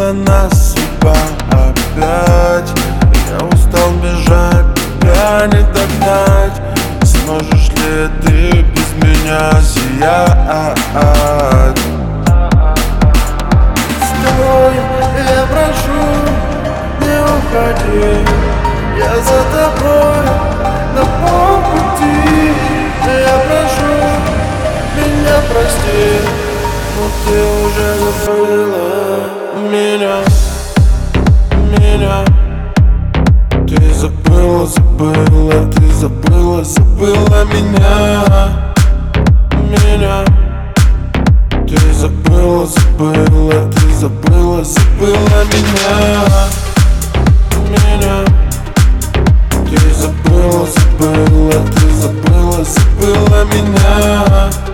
для нас судьба опять. Я устал бежать, тебя не догнать. Сможешь ли ты без меня сиять? Стой, я прошу, не уходи. Я за тобой на полпути. Я прошу, меня прости, но ты уже забыла меня. Ты забыла, ты забыла меня. Ты забыла, ты забыла меня. Ты забыла, ты забыла меня.